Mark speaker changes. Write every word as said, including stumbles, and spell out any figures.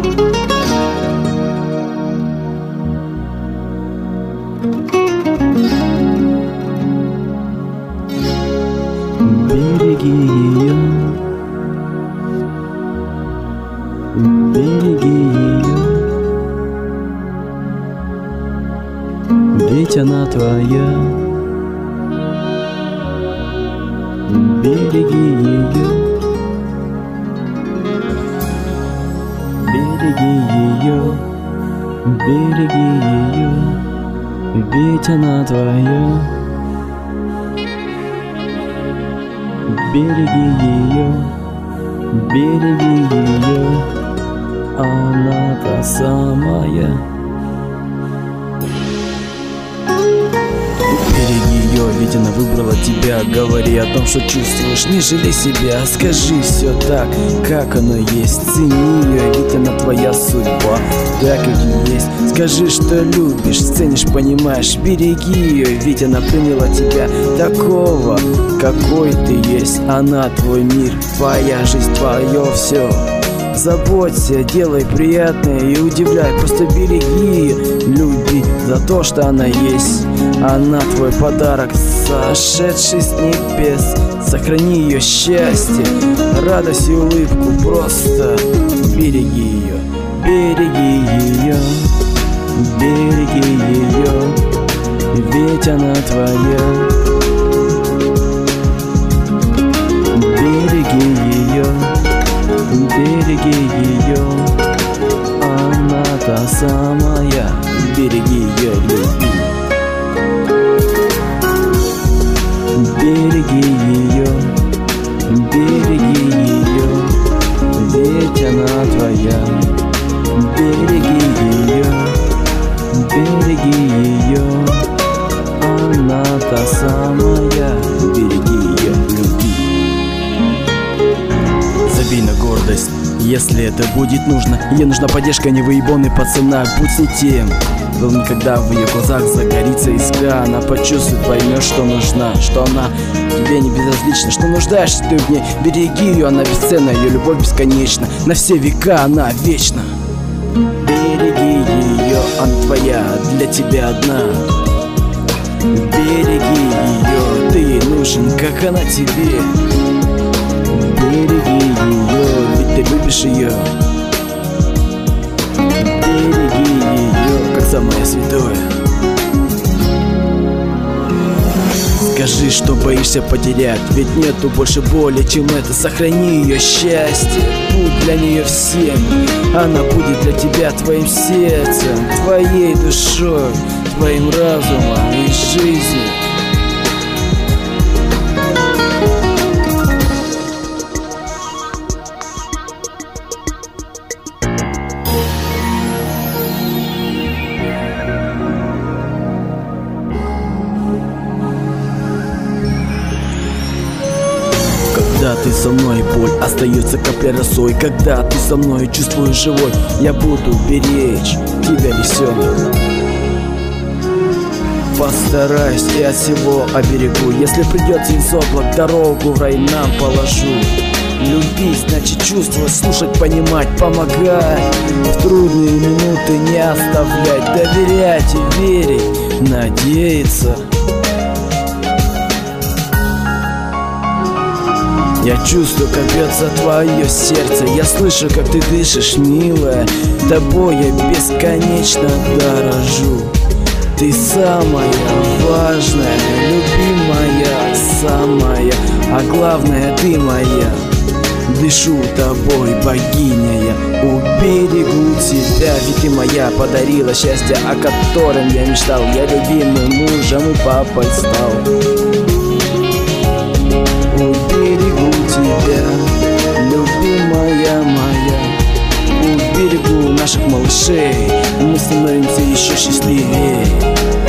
Speaker 1: Береги ее, береги ее, ведь она твоя. Береги ее, береги ее, береги ее, ведь она твоя. Береги ее, береги ее, она та самая. Береги ее, ведь она выбрала тебя. Говори о том, что чувствуешь, не жалей себя. Скажи все так, как оно есть. Цени ее, ведь она твоя судьба, так как и есть. Скажи, что любишь, ценишь, понимаешь. Береги ее, ведь она приняла тебя такого, какой ты есть. Она твой мир, твоя жизнь, твое все. Заботься, делай приятное и удивляй. Просто береги ее, люби за то, что она есть. Она твой подарок, сошедший с небес. Сохрани ее счастье, радость и улыбку. Просто береги ее, береги ее, береги ее, ведь она твоя. Береги ее, береги ее, она та самая. Береги ее, люби. Береги ее, береги ее, ведь она твоя. Береги ее, береги ее, она та самая. Береги ее, люби. Забей на гордость, если это будет нужно. Ей нужна поддержка, не выебоны пацана. Будь не тем, главное, когда в ее глазах загорится искра. Она почувствует, поймет, что нужна, что она тебе не безразлична, что нуждаешься ты в ней. Береги ее, она бесценна, ее любовь бесконечна. На все века она вечна. Береги ее, она твоя, для тебя одна. Береги ее, ты ей нужен, как она тебе. Береги ее, ведь ты любишь ее. Береги ее, как самое святое. Скажи, что боишься потерять, ведь нету больше боли, чем это. Сохрани ее счастье, будь для нее всем. Она будет для тебя твоим сердцем, твоей душой, твоим разумом и жизнью. Когда ты со мной, боль остается каплей росой. Когда ты со мной, чувствую живой. Я буду беречь тебя, лисенок. Постараюсь и от всего оберегу. Если придется из облак, дорогу в рай нам положу. Любить, значит чувствовать, слушать, понимать, помогать. В трудные минуты не оставлять. Доверять и верить, надеяться. Я чувствую, как бьется твое сердце. Я слышу, как ты дышишь, милая. Тобой я бесконечно дорожу. Ты самая важная, любимая, самая. А главное, ты моя. Дышу тобой, богиня я. Уберегу тебя, ведь ты моя. Подарила счастье, о котором я мечтал. Я любимым мужем и папой стал. Уберегу тебя, любимая моя. Уберегу наших малышей, мы становимся еще счастливее.